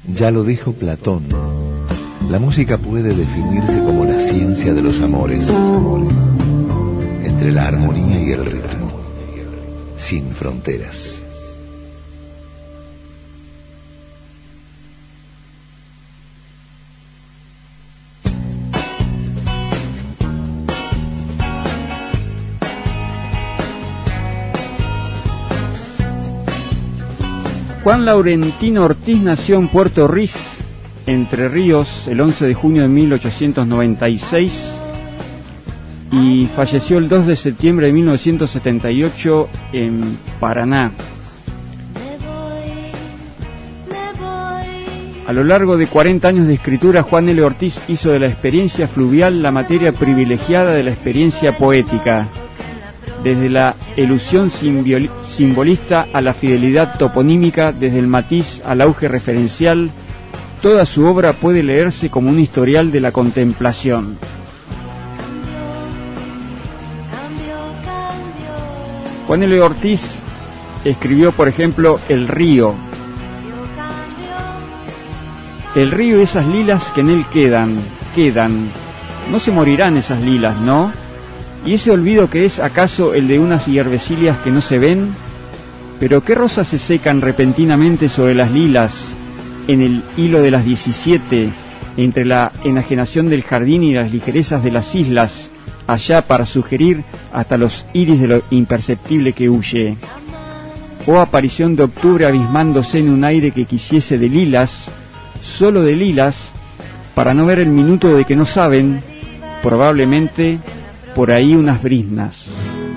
Ya lo dijo Platón, la música puede definirse como la ciencia de los amores, entre la armonía y el ritmo, sin fronteras. Juan Laurentino Ortiz nació en Puerto Riz, Entre Ríos, el 11 de junio de 1896 y falleció el 2 de septiembre de 1978 en Paraná. A lo largo de 40 años de escritura, Juan L. Ortiz hizo de la experiencia fluvial la materia privilegiada de la experiencia poética. Desde la elusión simbolista a la fidelidad toponímica, desde el matiz al auge referencial, toda su obra puede leerse como un historial de la contemplación. Juan L. Ortiz escribió, por ejemplo, El río. El río y esas lilas que en él quedan. No se morirán esas lilas, ¿no? ¿Y ese olvido que es acaso el de unas hierbecillas que no se ven? Pero qué rosas se secan repentinamente sobre las lilas, en el hilo de las 17, entre la enajenación del jardín y las ligerezas de las islas, allá para sugerir hasta los iris de lo imperceptible que huye. Oh aparición de octubre abismándose en un aire que quisiese de lilas, solo de lilas, para no ver el minuto de que no saben, probablemente por ahí unas briznas.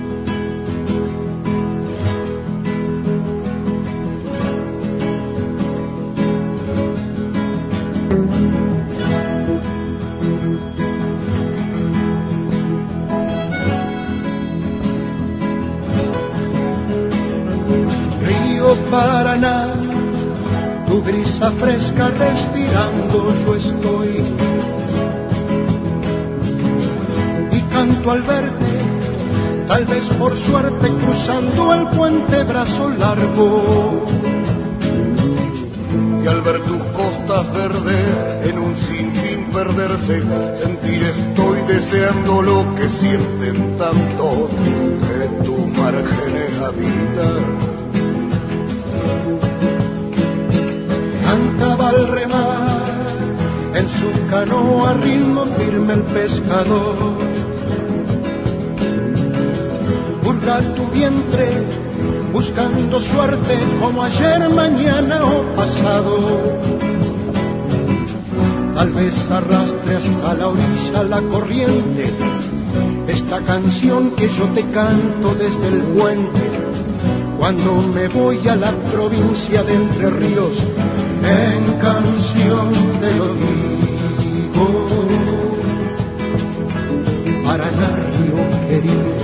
Río Paraná, tu brisa fresca respirando yo estoy. Canto al verte, tal vez por suerte cruzando el puente brazo largo. Y al ver tus costas verdes en un sinfín perderse, sentir estoy deseando lo que sienten tanto que tu márgenes habitan. Cantaba al remar en su canoa ritmo firme el pescador. Tu vientre buscando suerte como ayer, mañana o pasado. Tal vez arrastre hasta la orilla la corriente esta canción que yo te canto desde el puente cuando me voy a la provincia de Entre Ríos. En canción te lo digo, Paraná, río querido.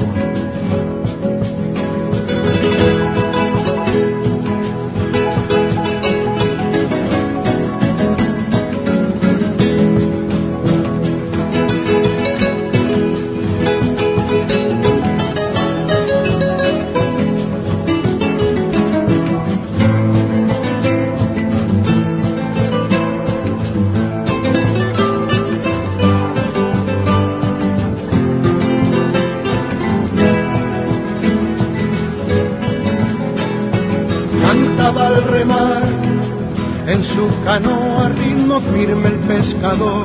Al remar en su canoa ritmo firme el pescador.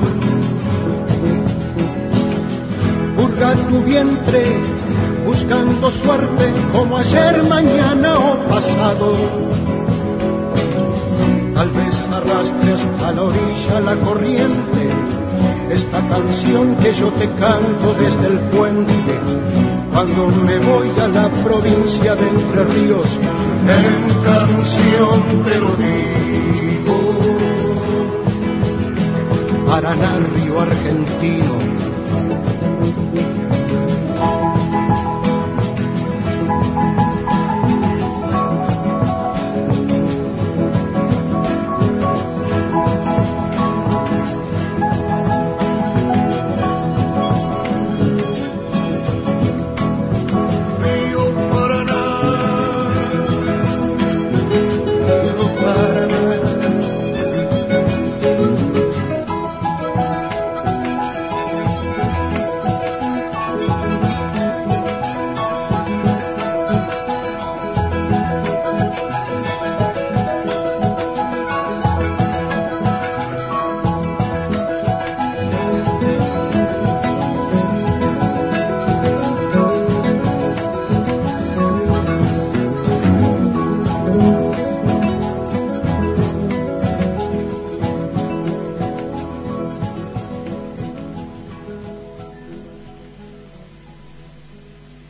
Hurga tu vientre buscando suerte como ayer, mañana o pasado. Tal vez arrastre hasta la orilla la corriente esta canción que yo te canto desde el puente cuando me voy a la provincia de Entre Ríos. En canción te lo digo, Paraná, río argentino.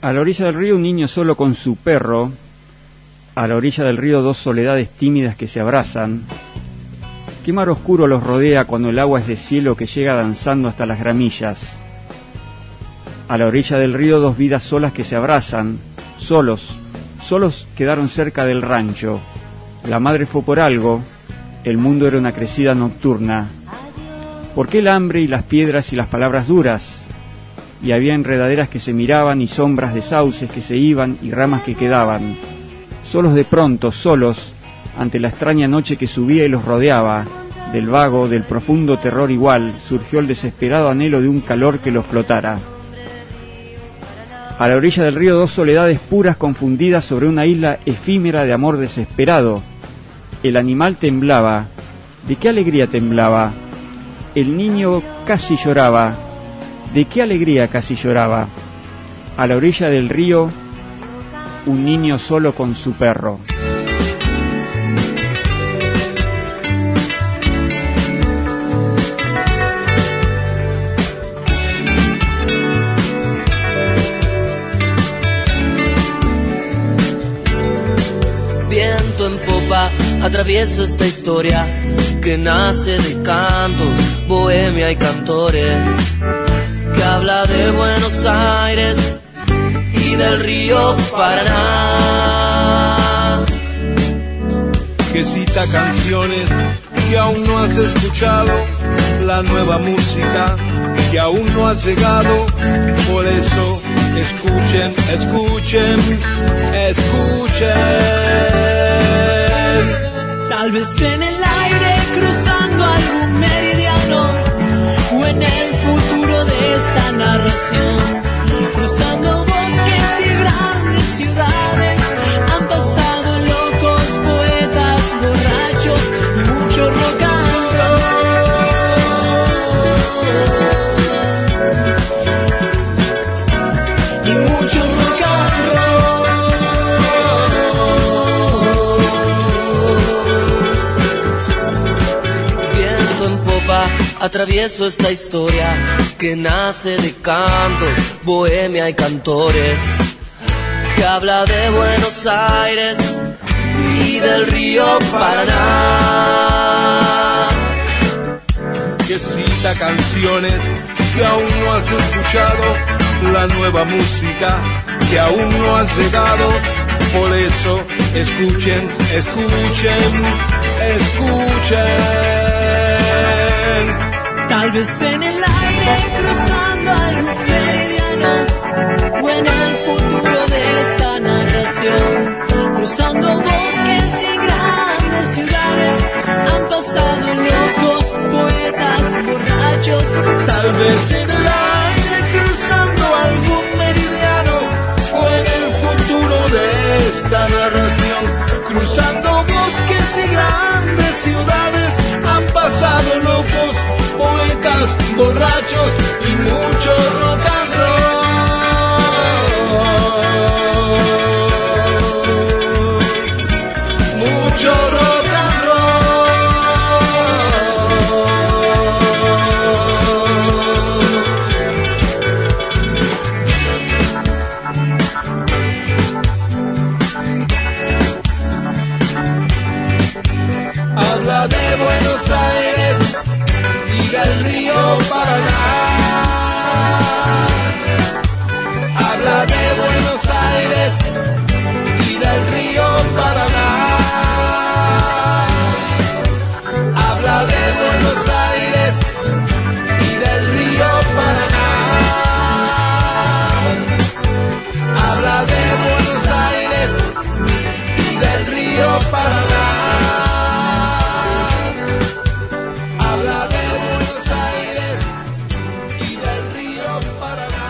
A la orilla del río un niño solo con su perro, a la orilla del río dos soledades tímidas que se abrazan. Qué mar oscuro los rodea cuando el agua es de cielo que llega danzando hasta las gramillas. A la orilla del río dos vidas solas que se abrazan, solos quedaron cerca del rancho. La madre fue por algo, el mundo era una crecida nocturna. ¿Por qué el hambre y las piedras y las palabras duras? Y había enredaderas que se miraban y sombras de sauces que se iban y ramas que quedaban. Solos de pronto, solos, ante la extraña noche que subía y los rodeaba, del vago, del profundo terror igual, surgió el desesperado anhelo de un calor que los flotara. A la orilla del río dos soledades puras confundidas sobre una isla efímera de amor desesperado. El animal temblaba. ¿De qué alegría temblaba? El niño casi lloraba. ¿De qué alegría casi lloraba? A la orilla del río, un niño solo con su perro. Viento en popa, atravieso esta historia que nace de cantos, bohemia y cantores, que habla de Buenos Aires y del río Paraná, que cita canciones que aún no has escuchado, la nueva música que aún no has llegado. Por eso escuchen, escuchen, escuchen. Tal vez en el aire cruzando algún meridiano, o en el futuro de esta narración, cruzando bosques y grandes ciudades, han pasado locos, poetas, borrachos y mucho rock and roll. Y mucho rock and roll. Viento en popa, atravieso esta historia que nace de cantos, bohemia y cantores, que habla de Buenos Aires y del río Paraná, que cita canciones que aún no has escuchado, la nueva música que aún no has llegado. Por eso escuchen, escuchen, escuchen. Tal vez en el aire cruzando algún meridiano, o en el futuro de esta narración, cruzando bosques y grandes ciudades, han pasado locos, poetas, borrachos. Tal vez en el aire cruzando algún meridiano, o en el futuro de esta narración, cruzando bosques y grandes ciudades, han pasado locos, poetas, borrachos y mucho rock and roll. Mucho rock and roll. Habla de Buenos Aires y del río Paraná. Habla de Buenos Aires y del río Paraná. Habla de Buenos Aires y del río Paraná. Habla de Buenos Aires y del río Paraná. Habla de Buenos Aires y del río Paraná.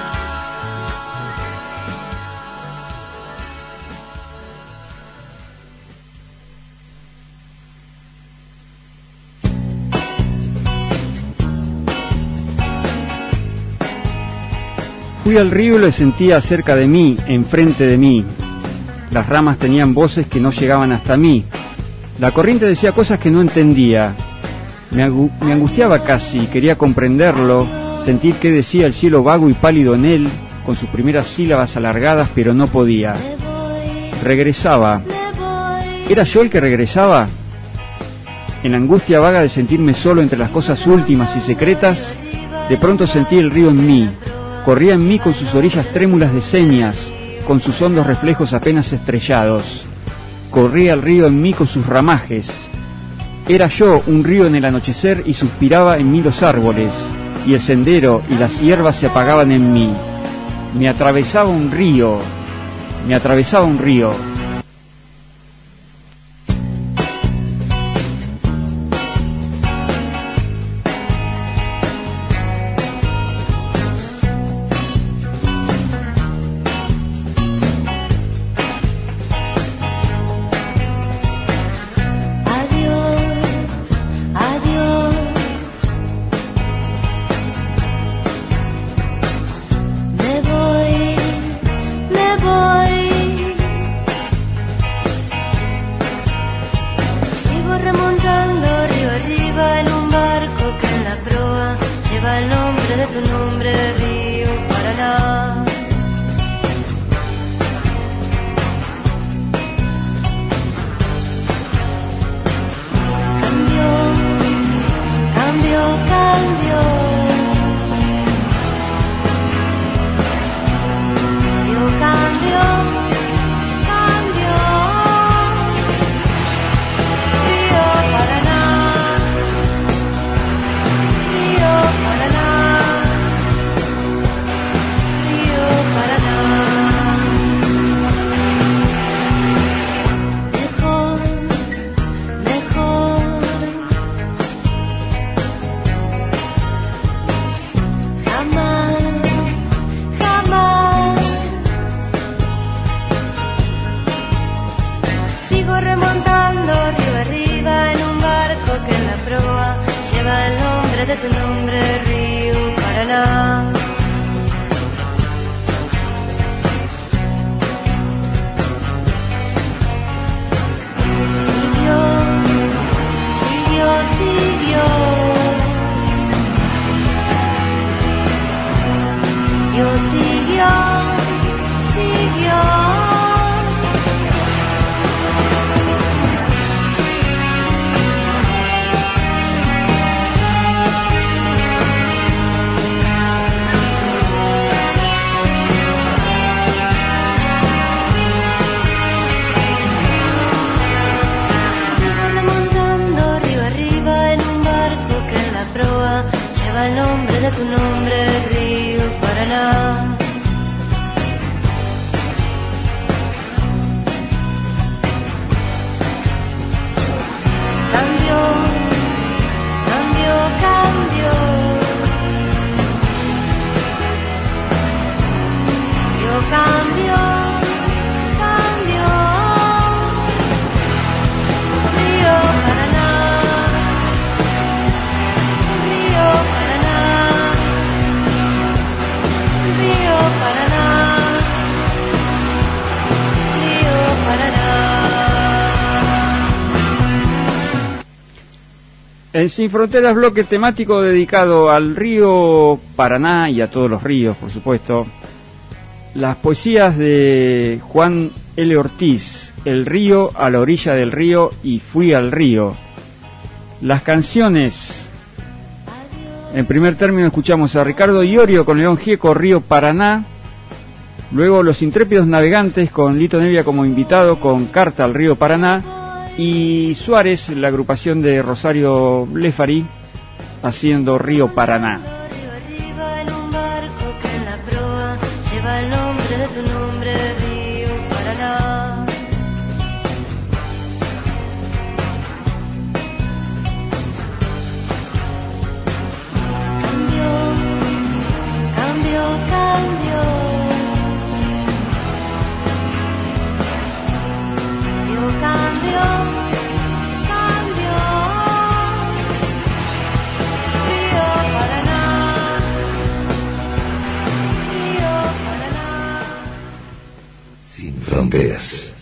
Fui al río y lo sentía cerca de mí, enfrente de mí. Las ramas tenían voces que no llegaban hasta mí. La corriente decía cosas que no entendía. Me angustiaba casi, quería comprenderlo, sentir qué decía el cielo vago y pálido en él, con sus primeras sílabas alargadas, pero no podía. Regresaba. ¿Era yo el que regresaba? En la angustia vaga de sentirme solo entre las cosas últimas y secretas, de pronto sentí el río en mí. Corría en mí con sus orillas trémulas de señas, con sus hondos reflejos apenas estrellados. Corría el río en mí con sus ramajes. Era yo un río en el anochecer y suspiraba en mí los árboles, y el sendero y las hierbas se apagaban en mí. Me atravesaba un río, me atravesaba un río. En Sin Fronteras, bloque temático dedicado al río Paraná y a todos los ríos, por supuesto. Las poesías de Juan L. Ortiz, El río, a la orilla del río y Fui al río. Las canciones, en primer término escuchamos a Ricardo Iorio con León Gieco, Río Paraná. Luego Los Intrépidos Navegantes con Lito Nevia como invitado con Carta al río Paraná. Y Suárez, la agrupación de Rosario Lefari, haciendo Río Paraná. Fronteras.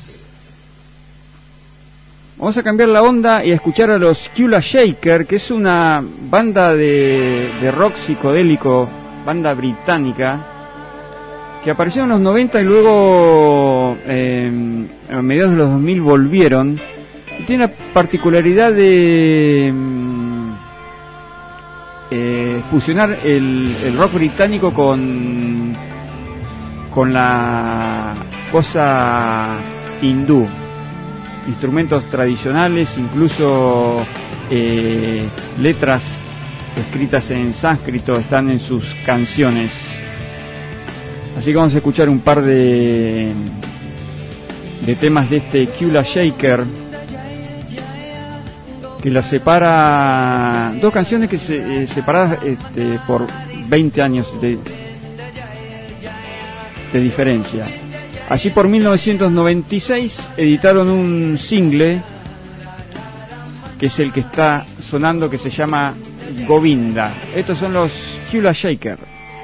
Vamos a cambiar la onda y a escuchar a los Kula Shaker, que es una banda de rock psicodélico, banda británica, que que aparecieron en los 90 y luego a mediados de los 2000 volvieron. Y tiene la particularidad de fusionar el rock británico con la cosa hindú, instrumentos tradicionales, incluso letras escritas en sánscrito están en sus canciones. Así que vamos a escuchar un par de temas de este Kula Shaker, que las separa, dos canciones que se separadas por 20 años de diferencia. Allí por 1996 editaron un single que es el que está sonando, que se llama Govinda. Estos son los Kula Shaker.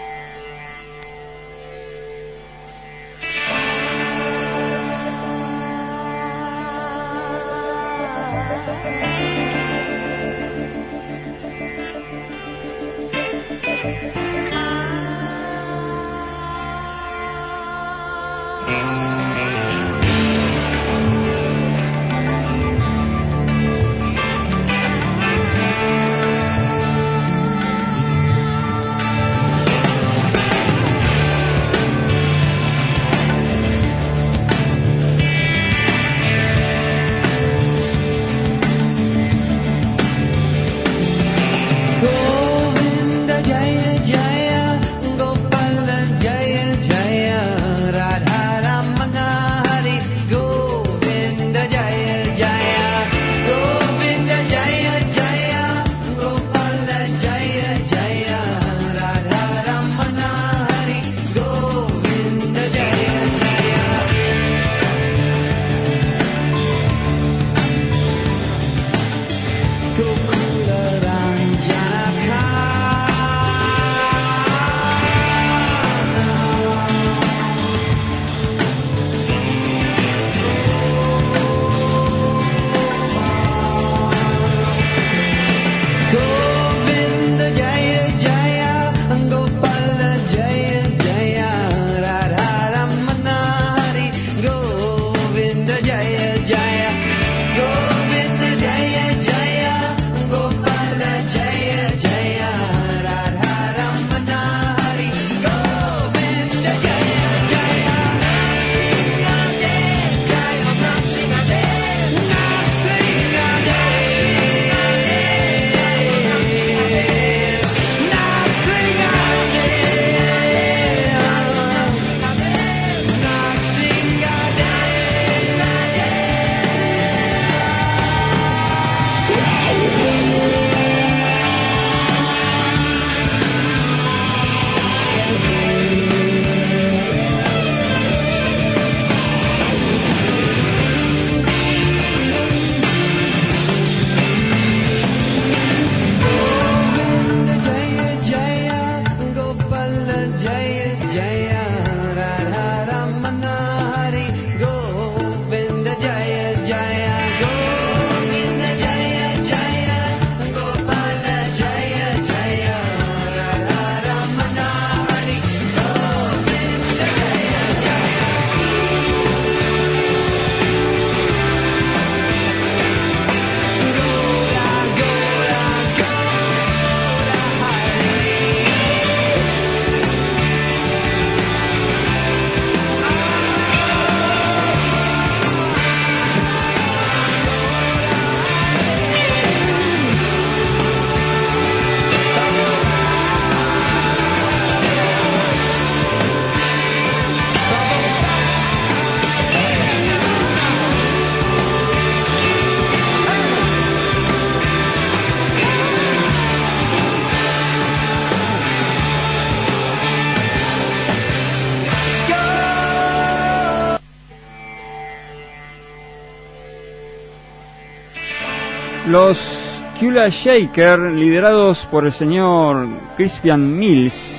Los Kula Shaker, liderados por el señor Crispian Mills.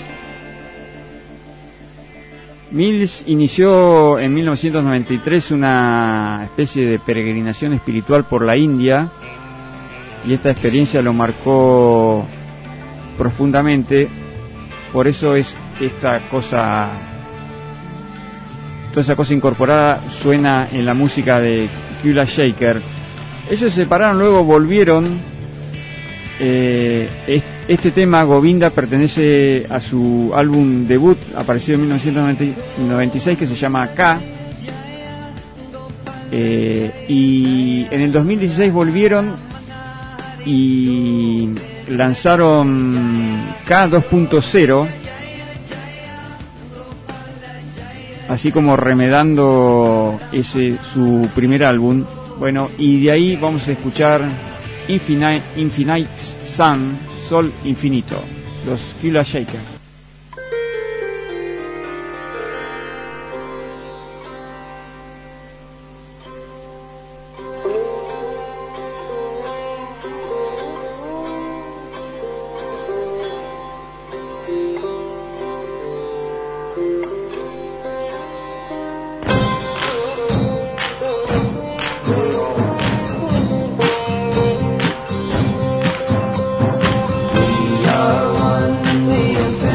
Mills inició en 1993 una especie de peregrinación espiritual por la India, y esta experiencia lo marcó profundamente. Por eso es esta cosa toda esa cosa incorporada suena en la música de Kula Shaker. Ellos se separaron, luego volvieron. Este tema, Govinda, pertenece a su álbum debut, aparecido en 1996, que se llama K. Y en el 2016 volvieron y lanzaron K 2.0, así como remedando su primer álbum. Bueno, y de ahí vamos a escuchar Infinite Sun, Sol Infinito, los Kula Shaker. We are one in the infinite.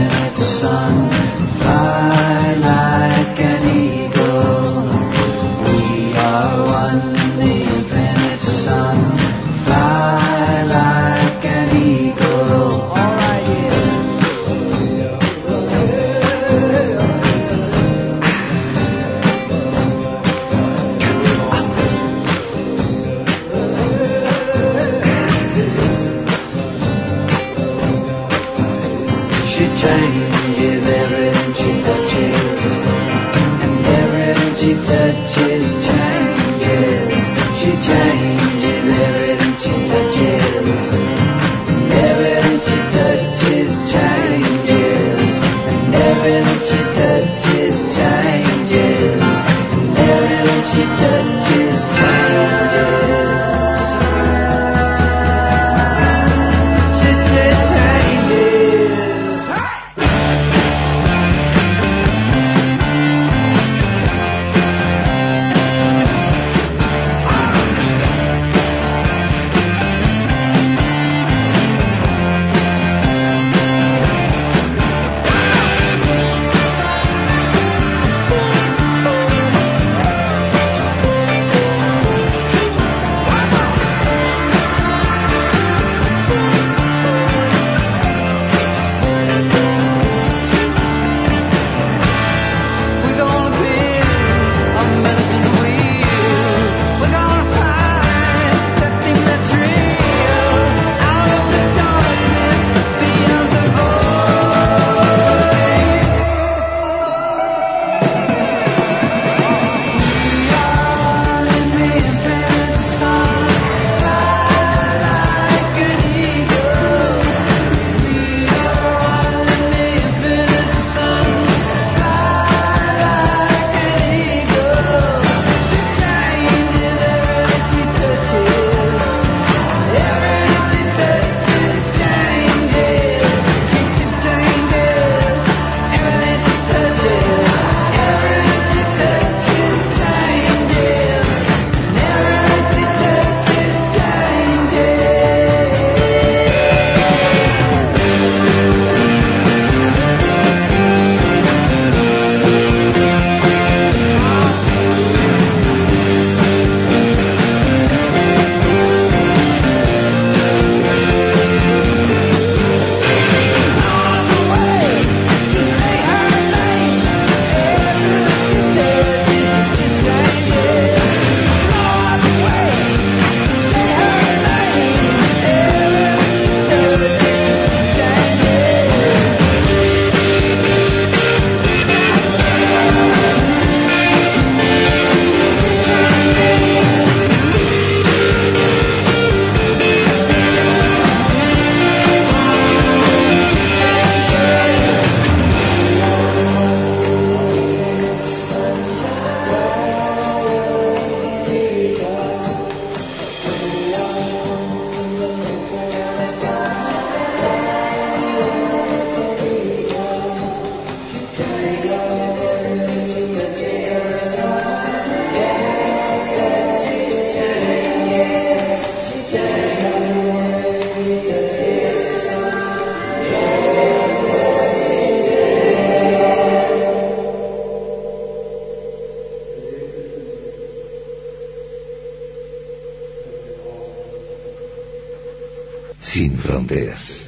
fronteras.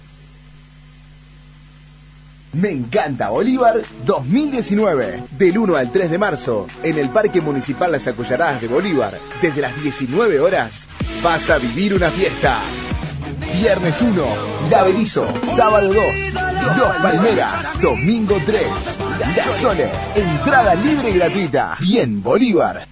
Me encanta Bolívar 2019. Del 1 al 3 de marzo, en el Parque Municipal Las Acollaradas de Bolívar, desde las 19 horas, vas a vivir una fiesta. Viernes 1, La Berizo. Sábado 2, Los Palmeras. Domingo 3, La Sole. Entrada libre y gratuita. Bien, Bolívar.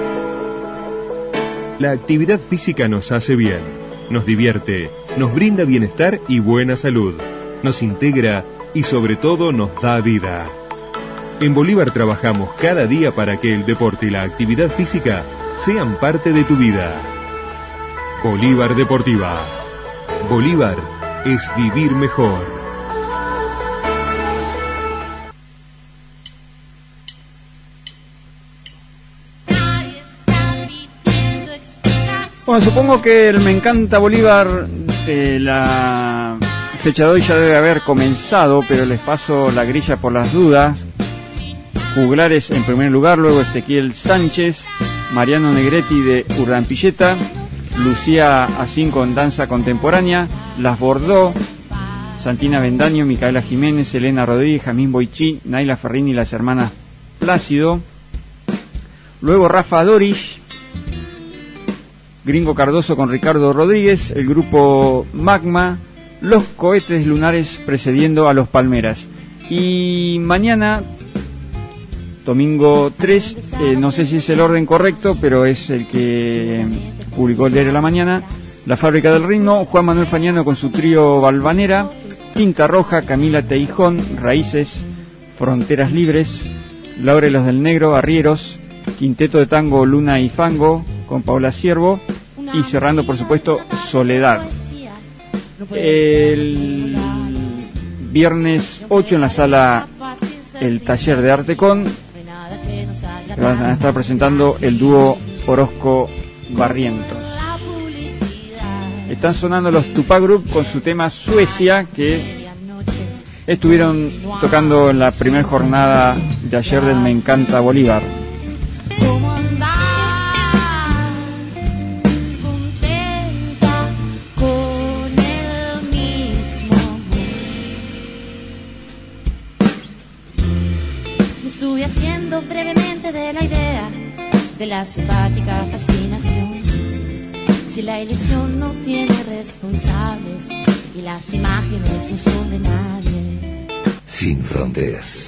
La actividad física nos hace bien, nos divierte, nos brinda bienestar y buena salud, nos integra y sobre todo nos da vida. En Bolívar trabajamos cada día para que el deporte y la actividad física sean parte de tu vida. Bolívar Deportiva. Bolívar es vivir mejor. Bueno, supongo que el Me Encanta Bolívar, la fecha de hoy ya debe haber comenzado, pero les paso la grilla por las dudas. Juglares en primer lugar, luego Ezequiel Sánchez, Mariano Negretti de Urrampilleta, Lucía Asín con danza contemporánea, Las Bordó, Santina Bendaño, Micaela Jiménez, Elena Rodríguez, Jamín Boichí, Naila Ferrini y las hermanas Plácido. Luego Rafa Dorish, Gringo Cardoso con Ricardo Rodríguez, el grupo Magma, Los Cohetes Lunares precediendo a los Palmeras. Y mañana, domingo 3, no sé si es el orden correcto, pero es el que publicó el diario La Mañana, La Fábrica del Ritmo, Juan Manuel Fagnano con su trío Balvanera, Tinta Roja, Camila Teijón, Raíces, Fronteras Libres, Laurelos del Negro, Arrieros, Quinteto de Tango Luna y Fango con Paola Ciervo, y cerrando por supuesto Soledad. El viernes 8 en la sala El Taller de Artecon van a estar presentando el dúo Orozco Barrientos. Están sonando los Tupac Group con su tema Suecia, que estuvieron tocando en la primera jornada de ayer del Me Encanta Bolívar. Brevemente de la idea de la simpática fascinación. Si la ilusión no tiene responsables y las imágenes no son de nadie. Sin fronteras.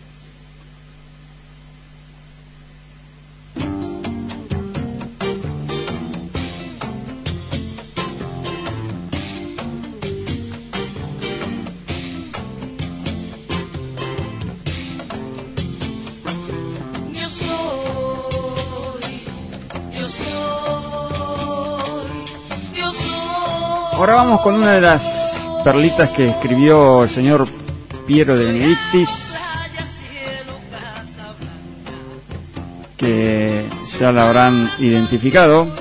Ahora vamos con una de las perlitas que escribió el señor Piero de Benedictis, que ya la habrán identificado.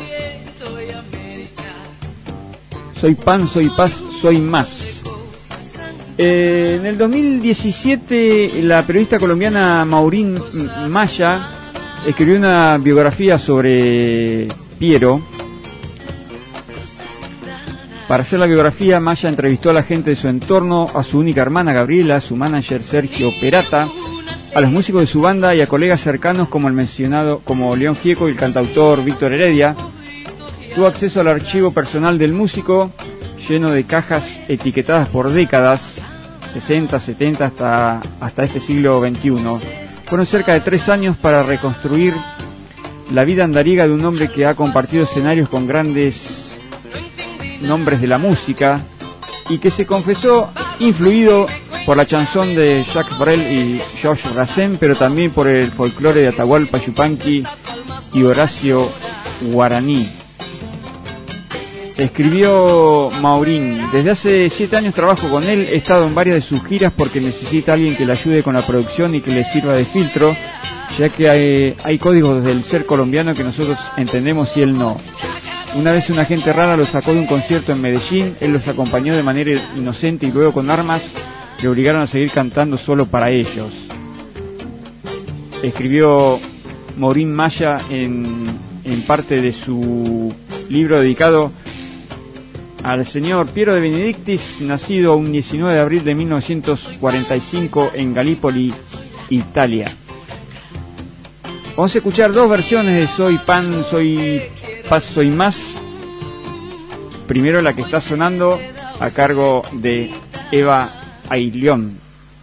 Soy pan, soy paz, soy más. En el 2017 la periodista colombiana Maurín Maya escribió una biografía sobre Piero. Para hacer la biografía, Maya entrevistó a la gente de su entorno, a su única hermana Gabriela, a su manager Sergio Perata, a los músicos de su banda y a colegas cercanos como el mencionado como León Gieco y el cantautor Víctor Heredia. Tuvo acceso al archivo personal del músico, lleno de cajas etiquetadas por décadas, 60, 70 hasta este siglo XXI. Fueron cerca de 3 años para reconstruir la vida andariega de un hombre que ha compartido escenarios con grandes nombres de la música y que se confesó influido por la chanson de Jacques Brel y Georges Brassens, pero también por el folclore de Atahualpa Yupanqui y Horacio Guaraní. Escribió Maurín: desde hace 7 años trabajo con él, he estado en varias de sus giras porque necesita alguien que le ayude con la producción y que le sirva de filtro, ya que hay códigos del ser colombiano que nosotros entendemos y él no. Una vez una gente rara lo sacó de un concierto en Medellín, él los acompañó de manera inocente y luego con armas le obligaron a seguir cantando solo para ellos. Escribió Maurín Maya en parte de su libro dedicado al señor Piero de Benedictis, nacido un 19 de abril de 1945 en Galípoli, Italia. Vamos a escuchar dos versiones de Soy Pan, Soy Paz, Soy Más. Primero la que está sonando a cargo de Eva Ayllón.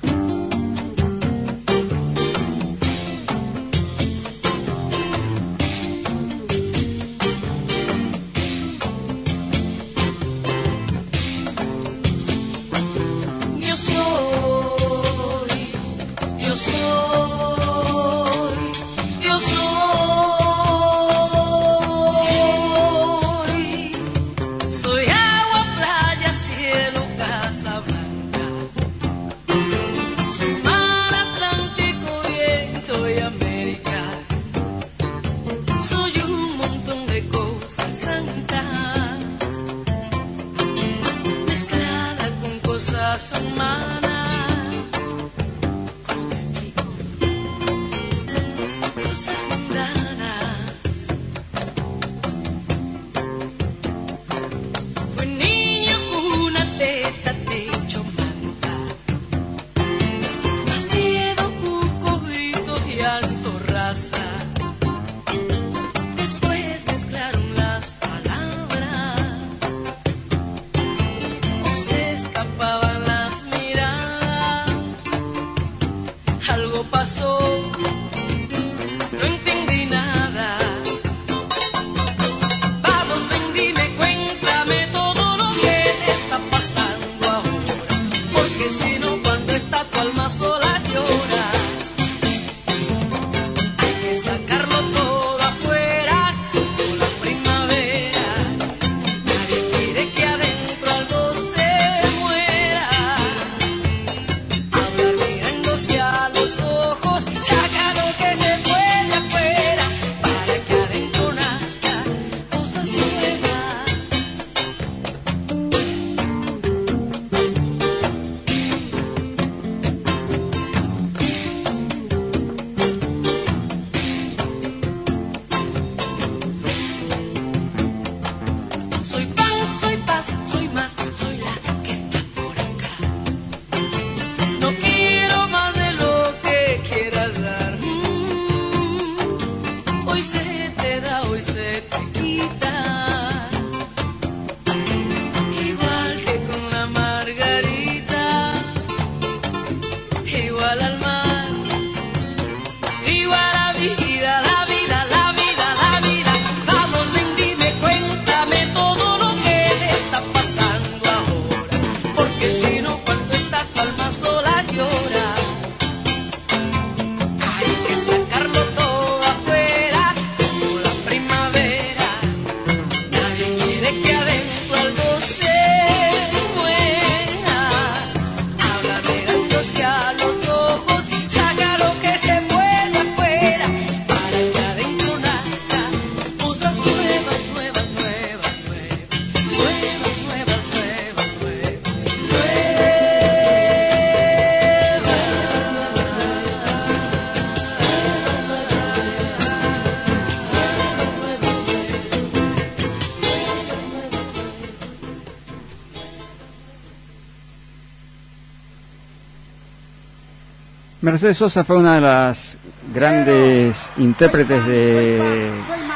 Mercedes Sosa fue una de las grandes intérpretes de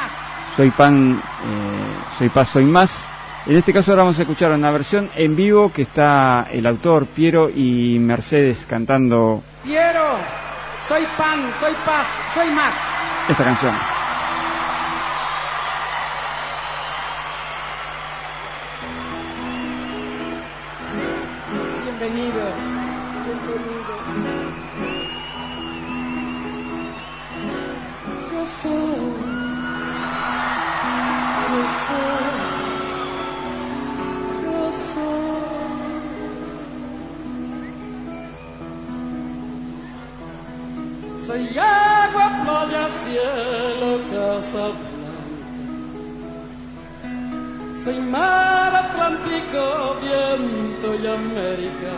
Soy Pan, Soy Paz, Soy Más. En este caso ahora vamos a escuchar una versión en vivo que está el autor Piero y Mercedes cantando Piero, soy pan, soy paz, soy más. Esta canción. Bienvenido. Soy agua, playa, cielo, casa blanca. Soy mar, Atlántico, viento y América.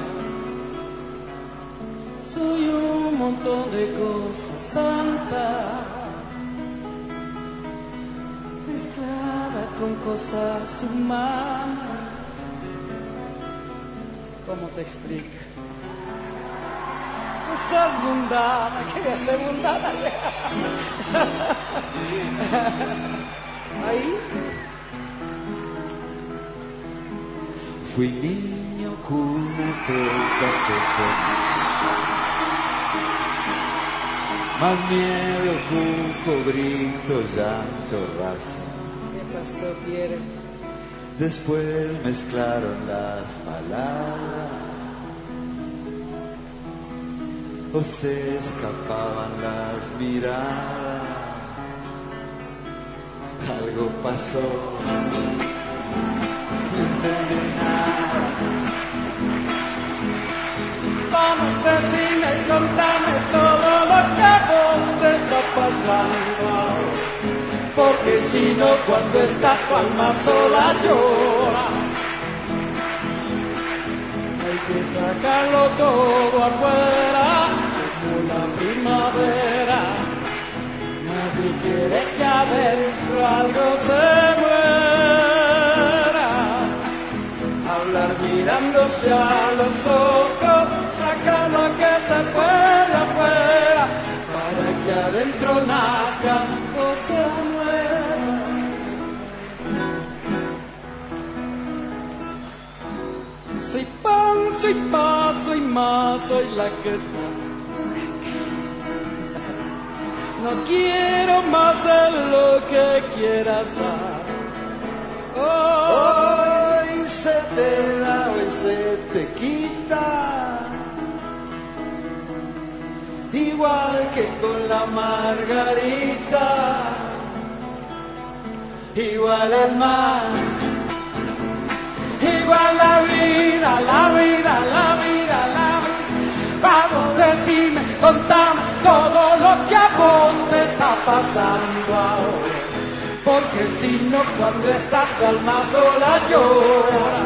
Soy un montón de cosas santas, mezclada con cosas humanas. ¿Cómo te explico? No seas mundana, que ser mundana. Ahí. Fui niño cuna poca pecho, más miedo, jugo, grito, llanto, raza. ¿Qué pasó, Piero? Después mezclaron las palabras, o se escapaban las miradas. Algo pasó, no entendí nada. Vamos, decime, contame todo lo que a vos te está pasando. Porque si no, cuando está tu alma sola llora. Hay que sacarlo todo afuera, como la primavera. Nadie quiere que adentro algo se muera. Hablar mirándose a los ojos, sacar lo que se puede afuera, para que adentro nazcan cosas nuevas. Soy pan, soy paz, soy más, soy la que está. No quiero más de lo que quieras dar. Hoy se te da, hoy se te quita, igual que con la margarita, igual el mar, igual la vida, la vida, la vida, la vida. Vamos, decime, contame todo lo que a vos te está pasando ahora. Porque si no, cuando está tu alma sola llora.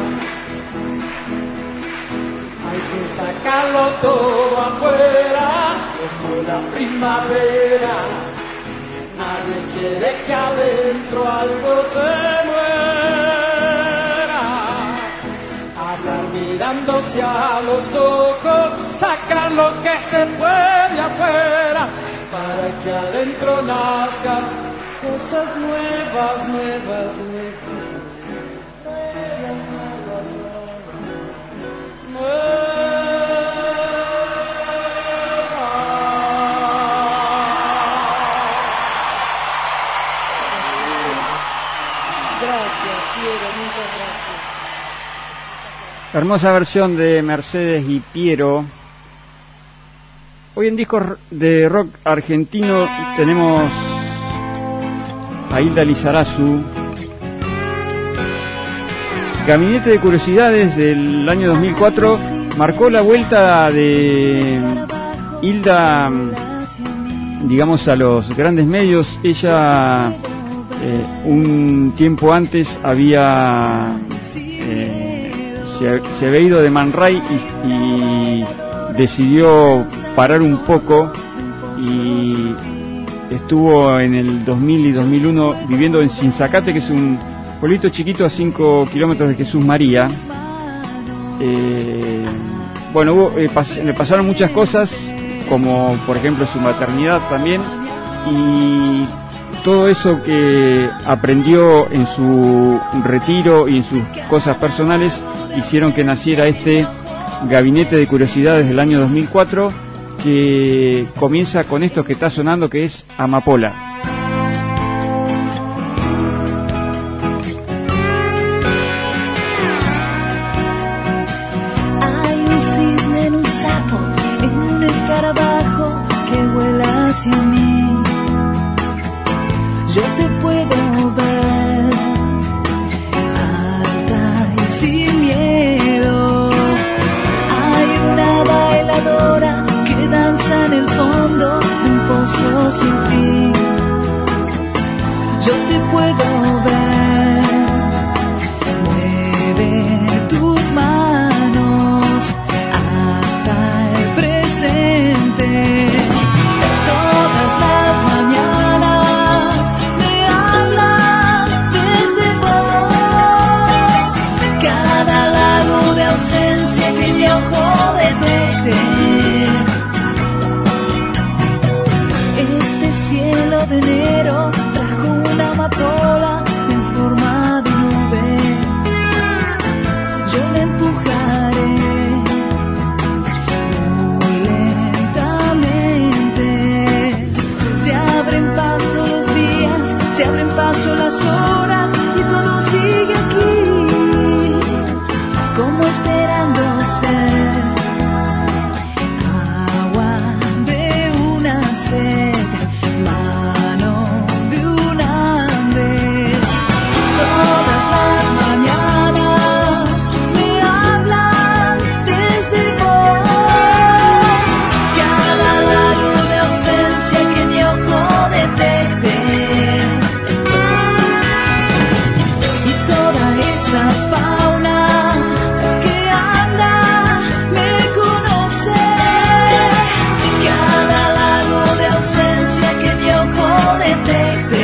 Hay que sacarlo todo afuera, como la primavera. Nadie quiere que adentro algo se muera. Hablar mirándose a los ojos, sacar lo que se puede afuera, para que adentro nazcan cosas nuevas, nuevas, nuevas. Gracias, Piero, muchas gracias. Hermosa versión de Mercedes y Piero. Hoy en discos de rock argentino tenemos a Hilda Lizarazu. Gabinete de Curiosidades del año 2004 marcó la vuelta de Hilda, digamos, a los grandes medios. Ella un tiempo antes había se había ido de Man Ray y decidió parar un poco, y estuvo en el 2000 y 2001 viviendo en Sinzacate, que es un pueblito chiquito a 5 kilómetros de Jesús María. Bueno, le pasaron muchas cosas, como por ejemplo su maternidad también, y todo eso que aprendió en su retiro y en sus cosas personales hicieron que naciera este Gabinete de Curiosidades del año 2004, que comienza con esto que está sonando, que es Amapola. Hay un cisne en un sapo, en un escarabajo que vuela hacia mí. Yo te puedo ver, alta y sin miedo. Hay una bailadora que danza en el fondo de un pozo sin fin. Yo te puedo ver, mueve tus manos hasta el presente. Todas las mañanas me hablas como esperando ser agua de una sed, mano de un andén. Todas las mañanas me hablan desde vos, cada lago de ausencia que mi ojo detecte, y toda esa fauna que anda me conoce, cada lago de ausencia que mi ojo detecte.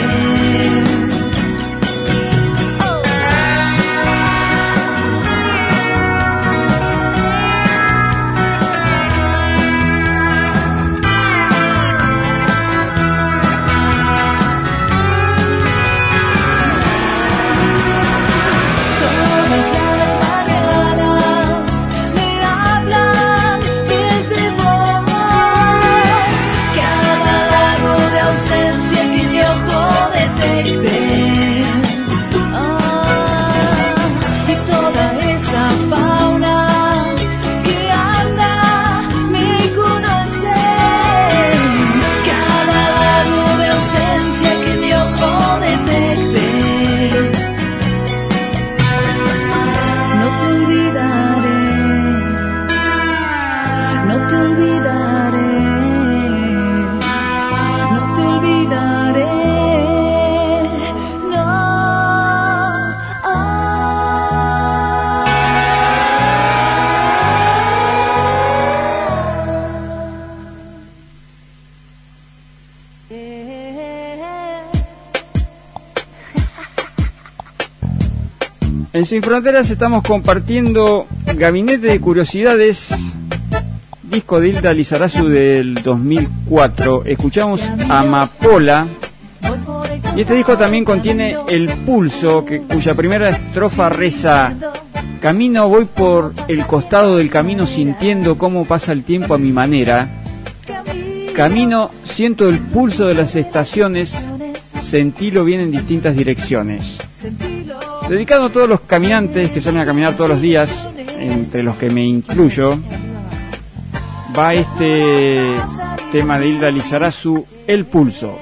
En Sin Fronteras estamos compartiendo Gabinete de Curiosidades, disco de Hilda Lizarazu del 2004. Escuchamos Amapola, y este disco también contiene El Pulso, cuya primera estrofa reza: camino, voy por el costado del camino sintiendo cómo pasa el tiempo a mi manera. Camino, siento el pulso de las estaciones, sentilo bien en distintas direcciones. Dedicado a todos los caminantes que salen a caminar todos los días, entre los que me incluyo, va este tema de Hilda Lizarazu, El Pulso.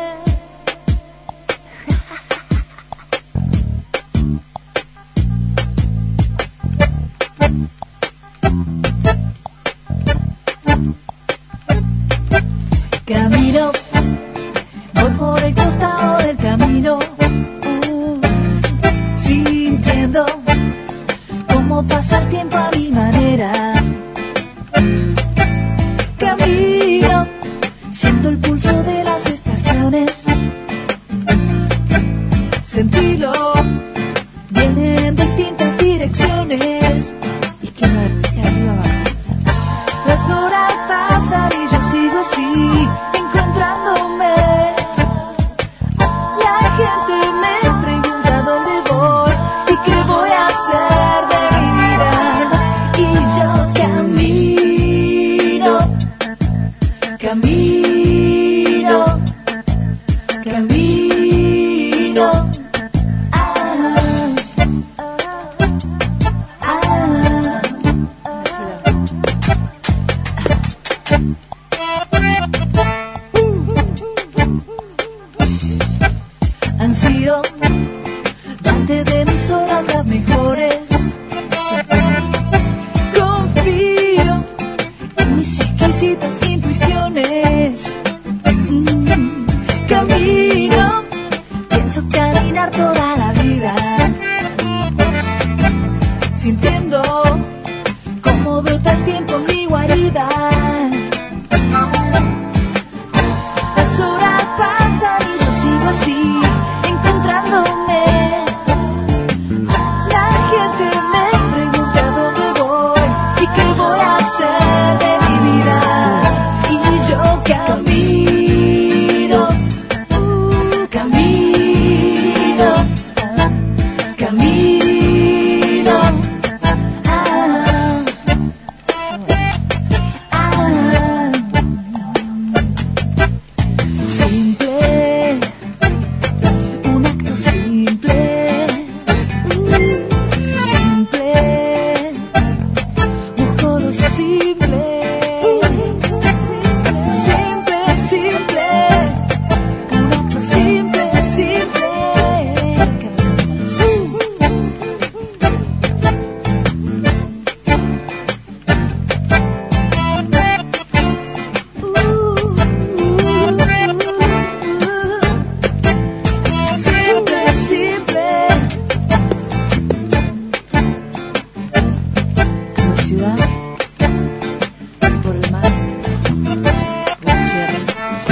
Camino, voy por el costado del camino, sintiendo cómo pasa el tiempo a mi manera. Camino, siento el pulso de las estaciones, sentilo, viene en distintas direcciones. Y que no arriba abajo. Las horas pasan y yo sigo así, encontrándome. La gente me pregunta dónde voy y qué voy a hacer de mi vida. Y yo camino, camino, camino. Han sido parte de mis horas las mejores. Confío en mis exquisitas intuiciones. Camino, pienso caminar toda la vida, sintiendo cómo brota el tiempo en mi guarida. Las horas pasan y yo sigo así, encontrándome. La gente me pregunta dónde voy y qué voy a hacer de mi vida. Y yo camino, camino, camino. Simple, un acto simple, simple, ciudad, por el mar, por el cielo.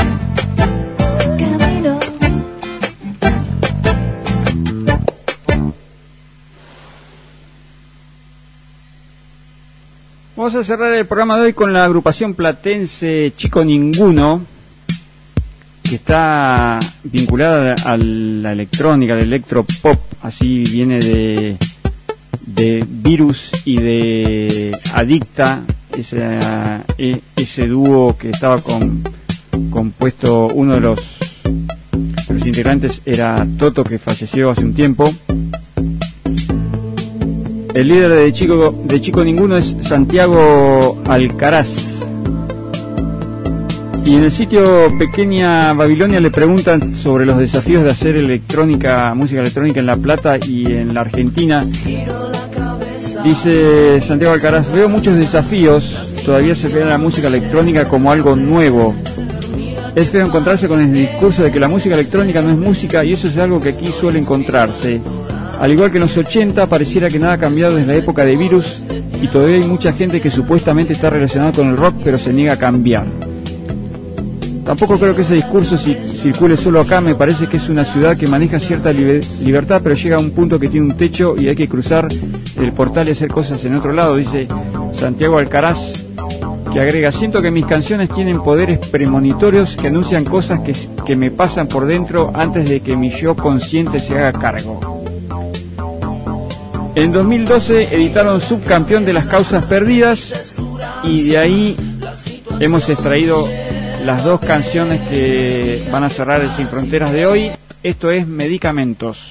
Camino. Vamos a cerrar el programa de hoy con la agrupación platense Chico Ninguno, que está vinculada a la electrónica, al electropop, así viene de Virus y de Adicta, ese dúo que estaba compuesto, uno de los integrantes era Toto, que falleció hace un tiempo. El líder de Chico Ninguno es Santiago Alcaraz. Y en el sitio Pequeña Babilonia le preguntan sobre los desafíos de hacer música electrónica en La Plata y en la Argentina. Dice Santiago Alcaraz: veo muchos desafíos, todavía se ve la música electrónica como algo nuevo. Es feo encontrarse con el discurso de que la música electrónica no es música, y eso es algo que aquí suele encontrarse. Al igual que en los 80, pareciera que nada ha cambiado desde la época de Virus, y todavía hay mucha gente que supuestamente está relacionada con el rock, pero se niega a cambiar. Tampoco creo que ese discurso circule solo acá. Me parece que es una ciudad que maneja cierta libertad, pero llega a un punto que tiene un techo y hay que cruzar el portal y hacer cosas en otro lado, dice Santiago Alcaraz, que agrega: siento que mis canciones tienen poderes premonitorios que anuncian cosas que me pasan por dentro antes de que mi yo consciente se haga cargo. En 2012 editaron Subcampeón de las Causas Perdidas, y de ahí hemos extraído las dos canciones que van a cerrar el Sin Fronteras de hoy. Esto es Medicamentos.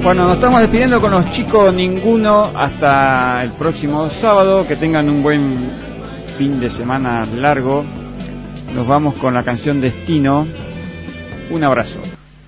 Bueno, nos estamos despidiendo con los chicos ninguno hasta el próximo sábado. Que tengan un buen fin de semana largo. Nos vamos con la canción Destino. Un abrazo.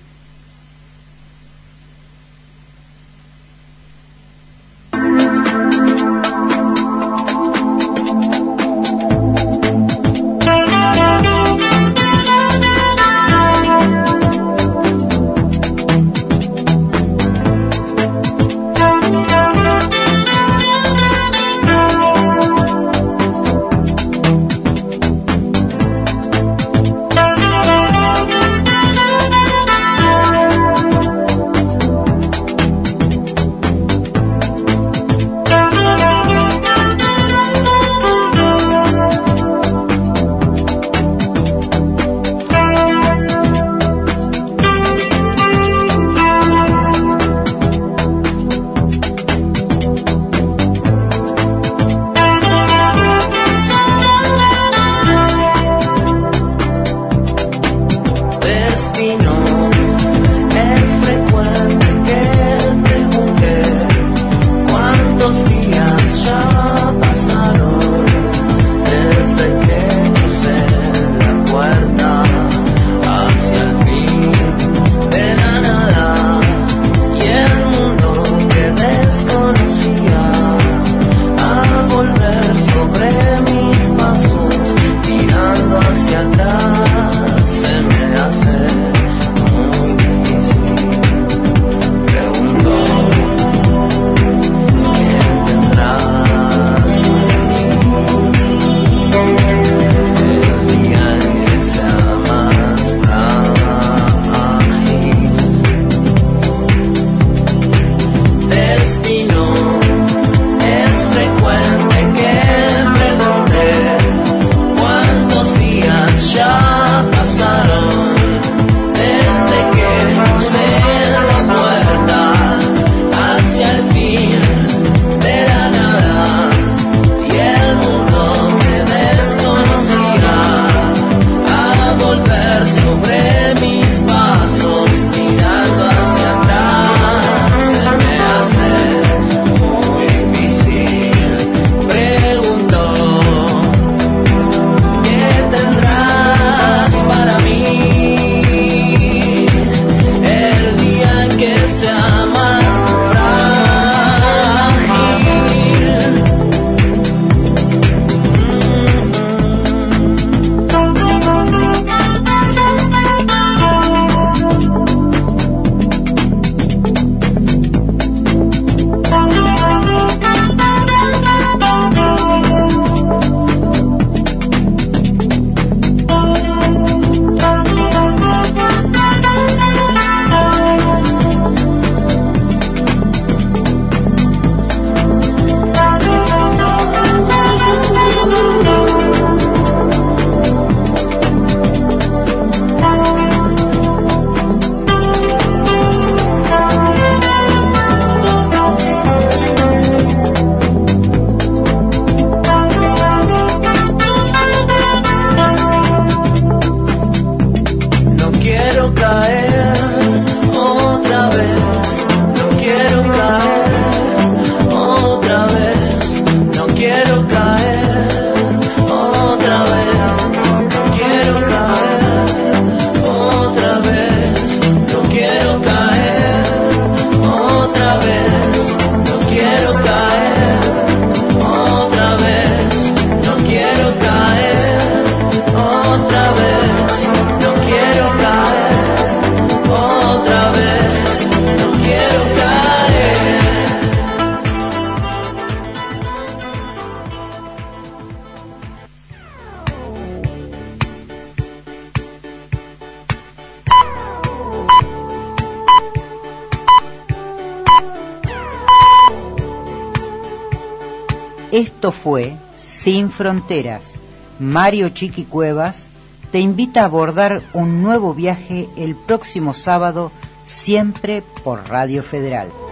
Esto fue Sin Fronteras. Mario Chiqui Cuevas te invita a abordar un nuevo viaje el próximo sábado, siempre por Radio Federal.